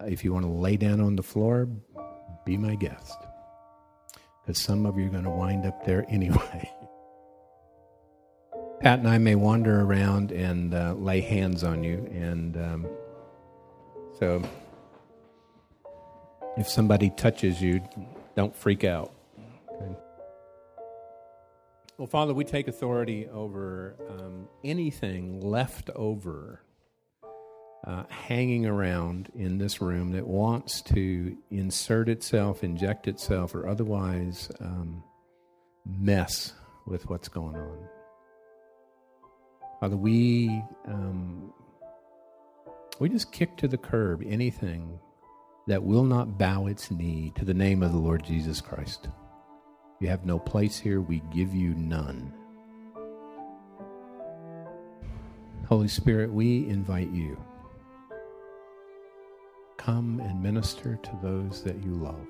if you want to lay down on the floor, be my guest. Because some of you are going to wind up there anyway. Pat and I may wander around and lay hands on you. And so if somebody touches you, don't freak out. Okay? Well, Father, we take authority over anything left over hanging around in this room that wants to insert itself, inject itself, or otherwise mess with what's going on. Father, we just kick to the curb anything that will not bow its knee to the name of the Lord Jesus Christ. You have no place here. We give you none. Holy Spirit, we invite you. Come and minister to those that you love.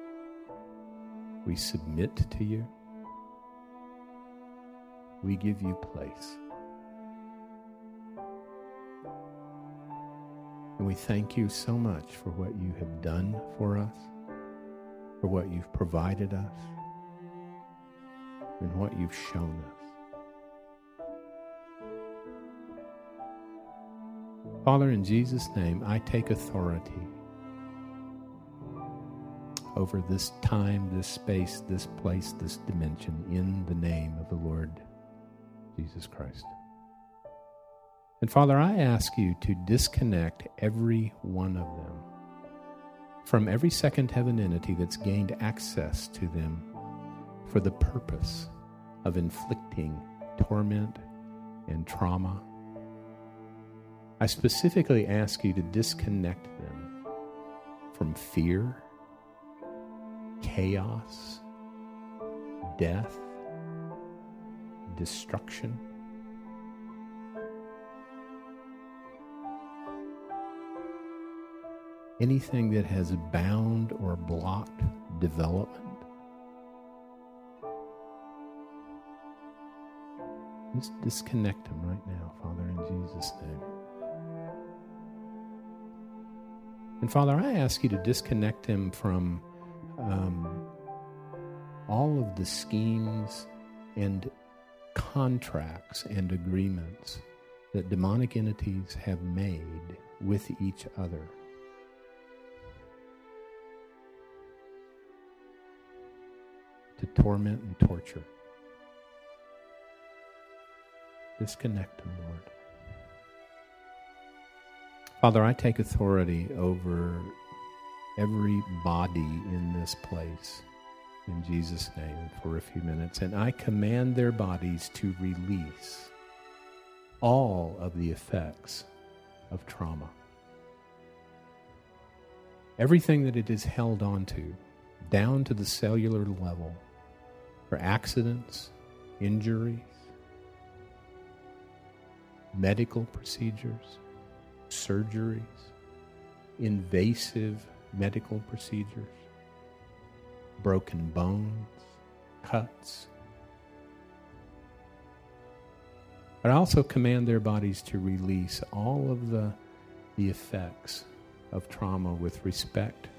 We submit to you. We give you place. And we thank you so much for what you have done for us, for what you've provided us, and what you've shown us. Father, in Jesus' name, I take authority over this time, this space, this place, this dimension, in the name of the Lord Jesus Christ. And Father, I ask you to disconnect every one of them from every second heaven entity that's gained access to them for the purpose of inflicting torment and trauma. I specifically ask you to disconnect them from fear, chaos, death, destruction. Anything that has bound or blocked development. Just disconnect them right now, Father, in Jesus' name. And Father, I ask you to disconnect him from all of the schemes and contracts and agreements that demonic entities have made with each other. To torment and torture. Disconnect them, Lord. Father, I take authority over every body in this place in Jesus' name for a few minutes, and I command their bodies to release all of the effects of trauma. Everything that it is held onto, down to the cellular level, for accidents, injuries, medical procedures, surgeries, invasive medical procedures, broken bones, cuts. But I also command their bodies to release all of the effects of trauma with respect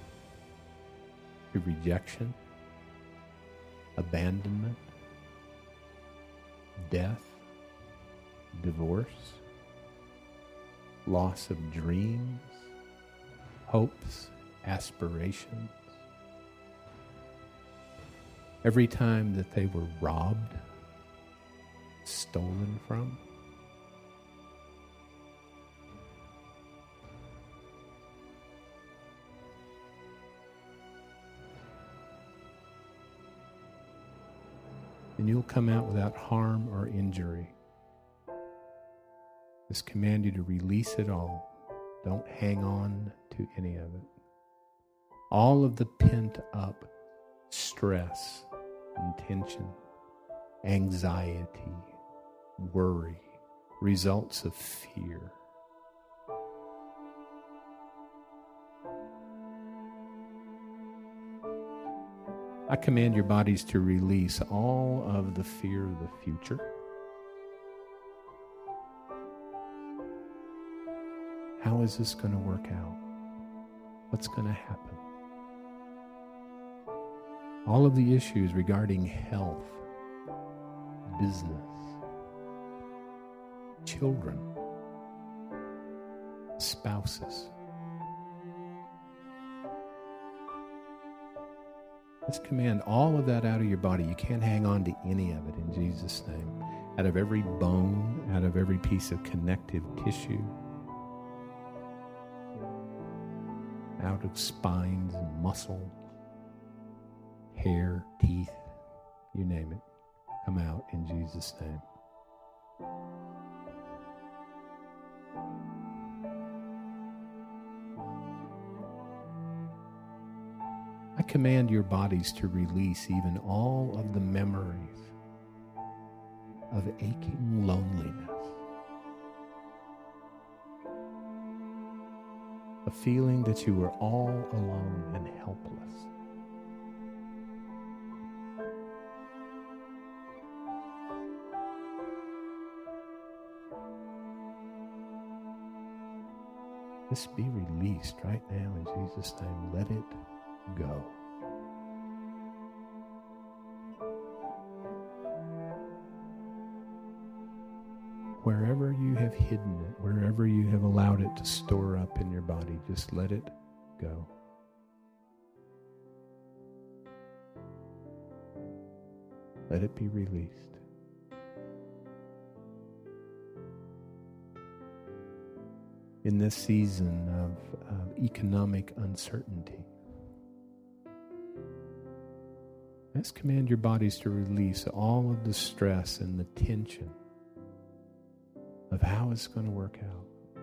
to rejection, abandonment, death, divorce, loss of dreams, hopes, aspirations. Every time that they were robbed, stolen from, and you'll come out without harm or injury. Just command you to release it all. Don't hang on to any of it. All of the pent up stress and tension, anxiety, worry, results of fear. I command your bodies to release all of the fear of the future. How is this going to work out? what's going to happen. All of the issues regarding health, business, children, spouses. Let's command all of that out of your body. You can't hang on to any of it in Jesus' name. Out of every bone, out of every piece of connective tissue, out of spines and muscle, hair, teeth, you name it. Come out in Jesus' name. I command your bodies to release even all of the memories of aching loneliness, a feeling that you were all alone and helpless. Just be released right now in Jesus' name. Let it go. Wherever you have hidden it, wherever you have allowed it to store up in your body, just let it go. Let it be released. In this season of economic uncertainty, let's command your bodies to release all of the stress and the tension of how it's going to work out.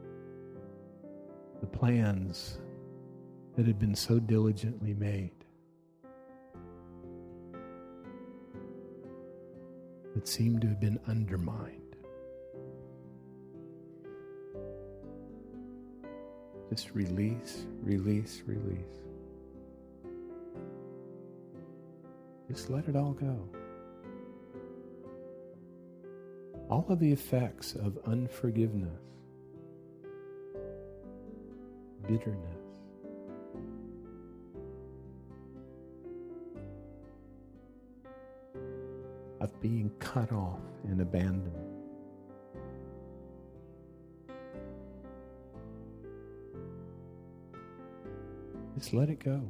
The plans that had been so diligently made, that seemed to have been undermined. Just release, release, release. Just let it all go. All of the effects of unforgiveness, bitterness, of being cut off and abandoned. Just let it go.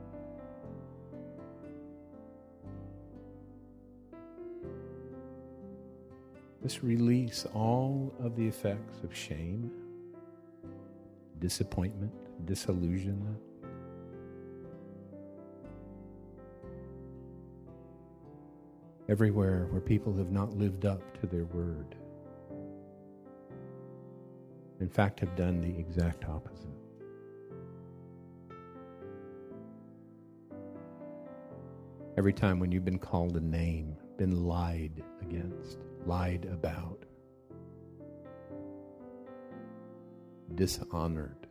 Just release all of the effects of shame, disappointment, disillusionment. Everywhere where people have not lived up to their word. In fact, have done the exact opposite. Every time when you've been called a name, been lied against, lied about, dishonored,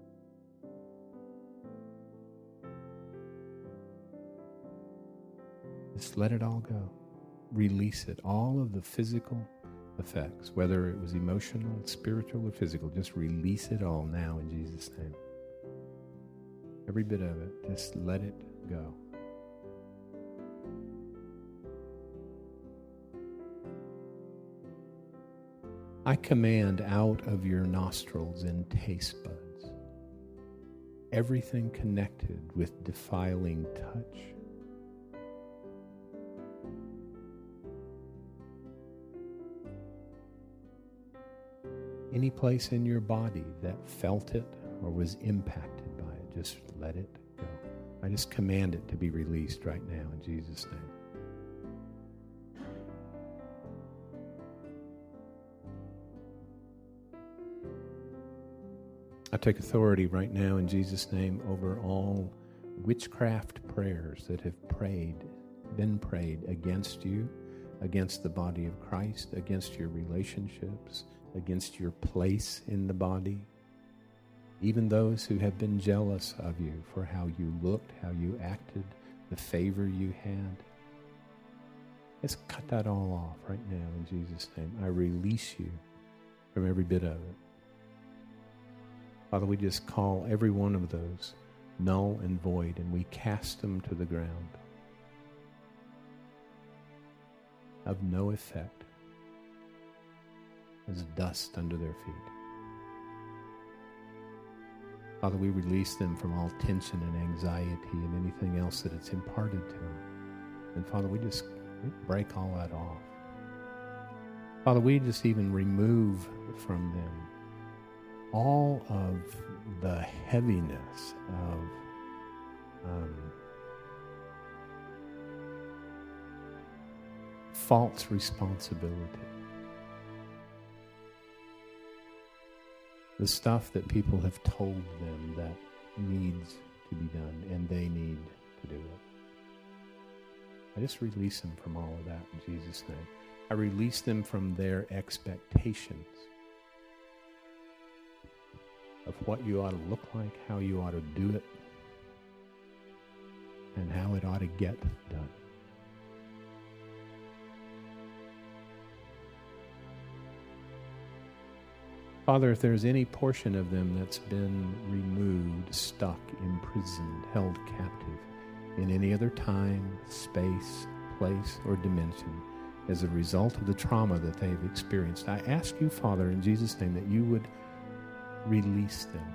just let it all go. Release it. All of the physical effects, whether it was emotional, spiritual, or physical, just release it all now in Jesus' name. Every bit of it, just let it go. I command out of your nostrils and taste buds everything connected with defiling touch. Any place in your body that felt it or was impacted by it, just let it go. I just command it to be released right now in Jesus' name. I take authority right now in Jesus' name over all witchcraft prayers that have been prayed against you, against the body of Christ, against your relationships, against your place in the body. Even those who have been jealous of you for how you looked, how you acted, the favor you had. Let's cut that all off right now in Jesus' name. I release you from every bit of it. Father, we just call every one of those null and void, and we cast them to the ground of no effect, as dust under their feet. Father, we release them from all tension and anxiety and anything else that it's imparted to them. And Father, we break all that off. Father, we just even remove from them all of the heaviness of false responsibility. The stuff that people have told them that needs to be done, and they need to do it. I just release them from all of that in Jesus' name. I release them from their expectations of what you ought to look like, how you ought to do it, and how it ought to get done. Father, if there's any portion of them that's been removed, stuck, imprisoned, held captive in any other time, space, place, or dimension as a result of the trauma that they've experienced, I ask you, Father, in Jesus' name, that you would release them.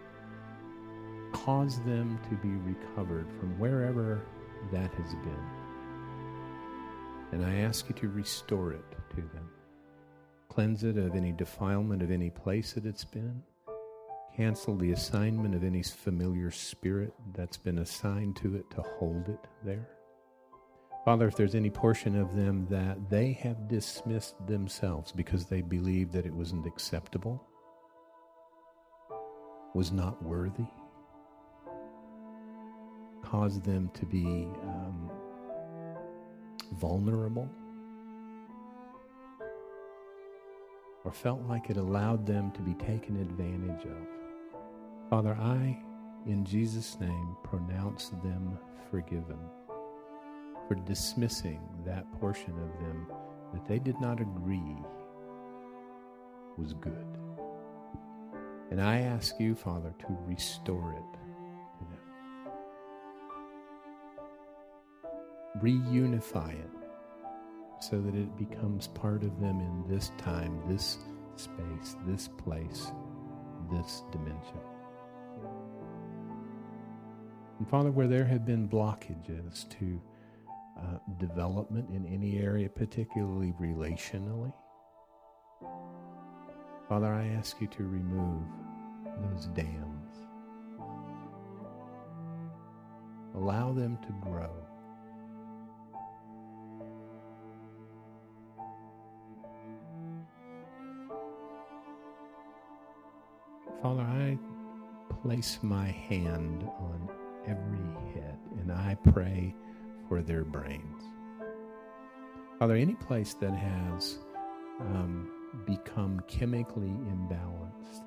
Cause them to be recovered from wherever that has been. And I ask you to restore it to them. Cleanse it of any defilement of any place that it's been. Cancel the assignment of any familiar spirit that's been assigned to it to hold it there. Father, if there's any portion of them that they have dismissed themselves because they believed that it wasn't acceptable, was not worthy, cause them to be vulnerable, or felt like it allowed them to be taken advantage of. Father, I, in Jesus' name, pronounce them forgiven for dismissing that portion of them that they did not agree was good. And I ask you, Father, to restore it to them. Reunify it so that it becomes part of them in this time, this space, this place, this dimension. And Father, where there have been blockages to development in any area, particularly relationally, Father, I ask you to remove those dams. Allow them to grow. Father, I place my hand on every head and I pray for their brains. Father, any place that has become chemically imbalanced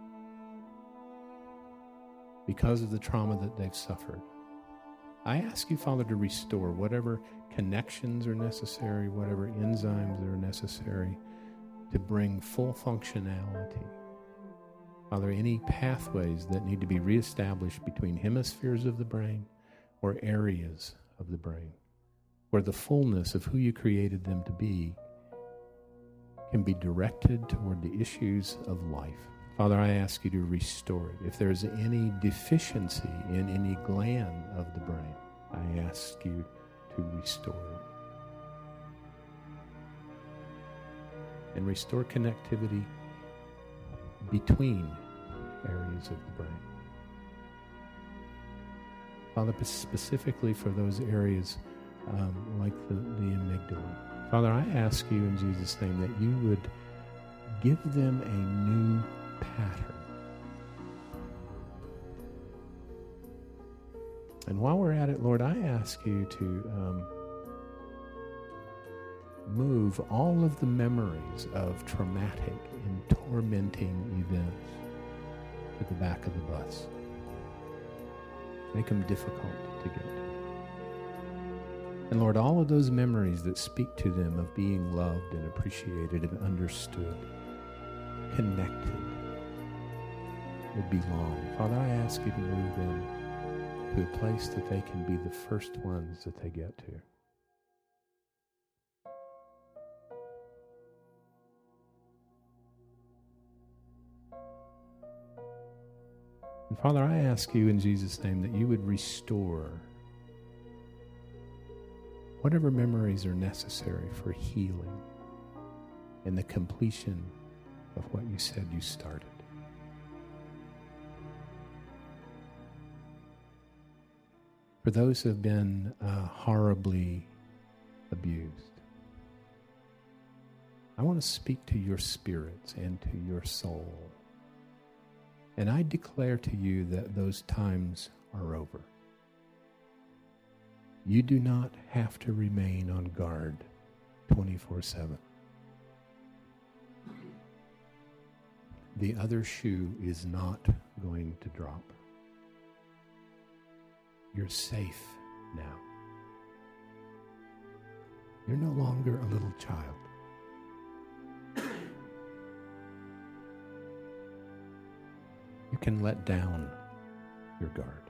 because of the trauma that they've suffered, I ask you, Father, to restore whatever connections are necessary, whatever enzymes are necessary to bring full functionality. Father, any pathways that need to be reestablished between hemispheres of the brain or areas of the brain where the fullness of who you created them to be can be directed toward the issues of life. Father, I ask you to restore it. If there's any deficiency in any gland of the brain, I ask you to restore it. And restore connectivity between areas of the brain. Father, specifically for those areas like the amygdala. Father, I ask you in Jesus' name that you would give them a new pattern. And while we're at it, Lord, I ask you to move all of the memories of traumatic and tormenting events to the back of the bus. Make them difficult to get. And Lord, all of those memories that speak to them of being loved and appreciated and understood, connected, would be long. Father, I ask you to move them to a place that they can be the first ones that they get to. And Father, I ask you in Jesus' name that you would restore whatever memories are necessary for healing and the completion of what you said you started. For those who have been horribly abused, I want to speak to your spirits and to your soul. And I declare to you that those times are over. You do not have to remain on guard 24/7. The other shoe is not going to drop. You're safe now. You're no longer a little child. You can let down your guard.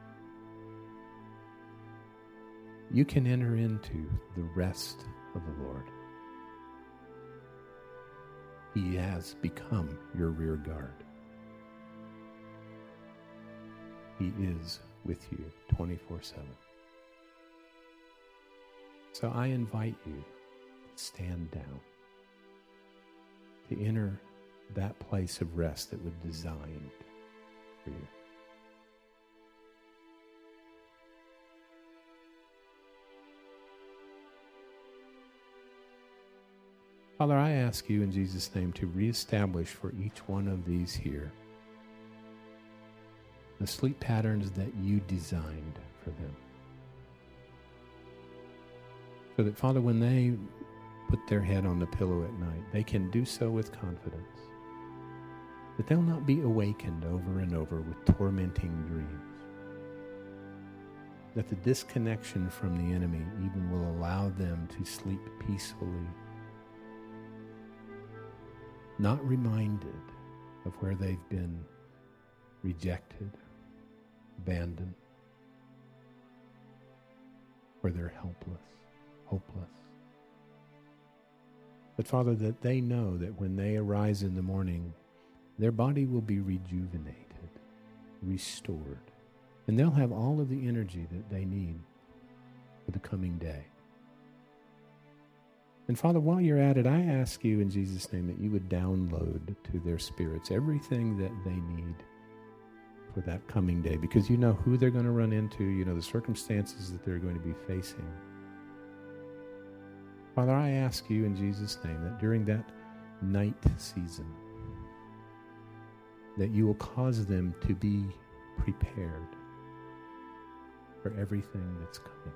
You can enter into the rest of the Lord. He has become your rear guard. He is with you 24/7. So I invite you to stand down, to enter that place of rest that was designed for you. Father, I ask you in Jesus' name to reestablish for each one of these here the sleep patterns that you designed for them. So that, Father, when they put their head on the pillow at night, they can do so with confidence. That they'll not be awakened over and over with tormenting dreams. That the disconnection from the enemy even will allow them to sleep peacefully, not reminded of where they've been rejected, abandoned, where they're hopeless. But Father, that they know that when they arise in the morning, their body will be rejuvenated, restored, and they'll have all of the energy that they need for the coming day. And Father, while you're at it, I ask you in Jesus' name that you would download to their spirits everything that they need for that coming day, because you know who they're going to run into, you know the circumstances that they're going to be facing. Father, I ask you in Jesus' name that during that night season, that you will cause them to be prepared for everything that's coming.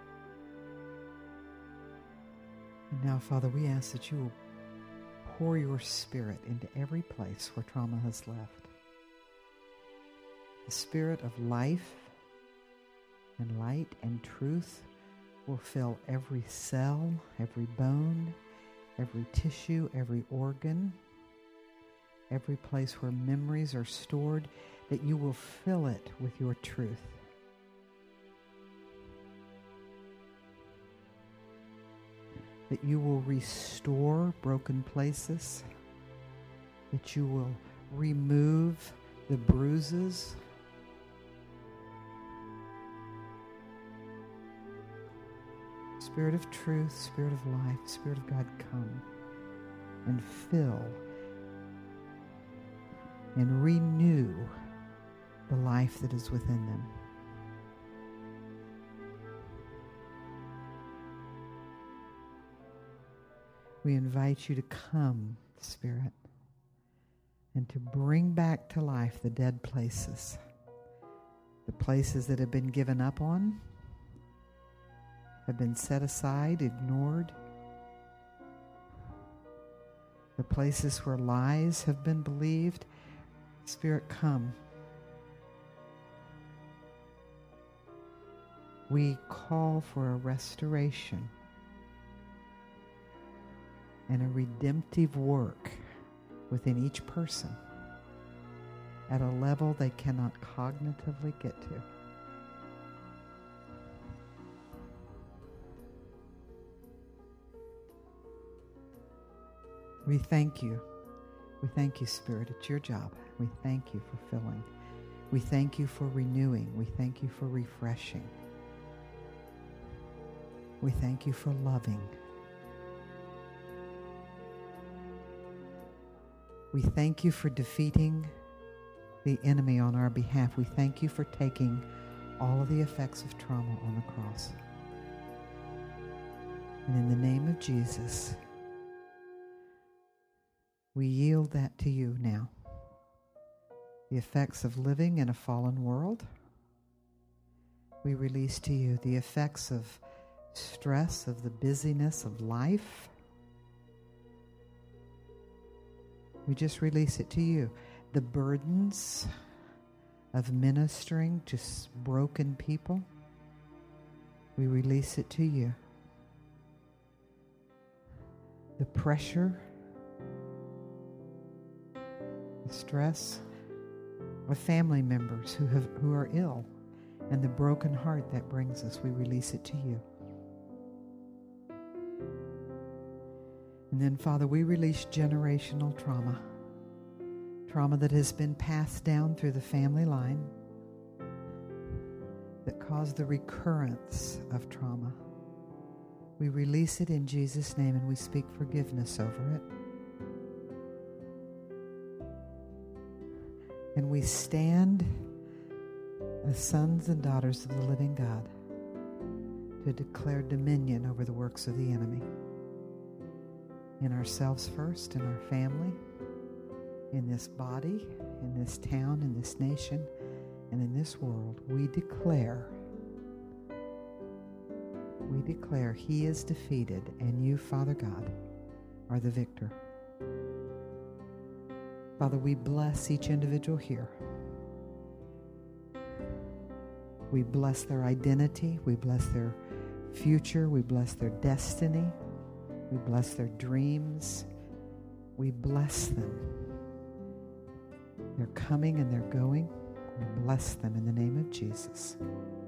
And now, Father, we ask that you will pour your Spirit into every place where trauma has left. The Spirit of life and light and truth will fill every cell, every bone, every tissue, every organ, every place where memories are stored, that you will fill it with your truth. That you will restore broken places, that you will remove the bruises, Spirit of truth, Spirit of life, Spirit of God, come and fill and renew the life that is within them. We invite you to come, Spirit, and to bring back to life the dead places, the places that have been given up on, have been set aside, ignored, the places where lies have been believed. Spirit, come. We call for a restoration and a redemptive work within each person at a level they cannot cognitively get to. We thank you. We thank you, Spirit. It's your job. We thank you for filling. We thank you for renewing. We thank you for refreshing. We thank you for loving. We thank you for defeating the enemy on our behalf. We thank you for taking all of the effects of trauma on the cross. And in the name of Jesus, we yield that to you now. The effects of living in a fallen world, we release to you. The effects of stress, of the busyness of life, we just release it to you. The burdens of ministering to broken people, we release it to you. The pressure, the stress of family members who are ill, and the broken heart that brings us, we release it to you. And then, Father, we release generational trauma. Trauma that has been passed down through the family line that caused the recurrence of trauma. We release it in Jesus' name, and we speak forgiveness over it. And we stand as sons and daughters of the living God to declare dominion over the works of the enemy. In ourselves first, in our family, in this body, in this town, in this nation, and in this world, we declare he is defeated, and you, Father God, are the victor. Father, we bless each individual here. We bless their identity. We bless their future. We bless their destiny. We bless their dreams. We bless them. They're coming and they're going. We bless them in the name of Jesus.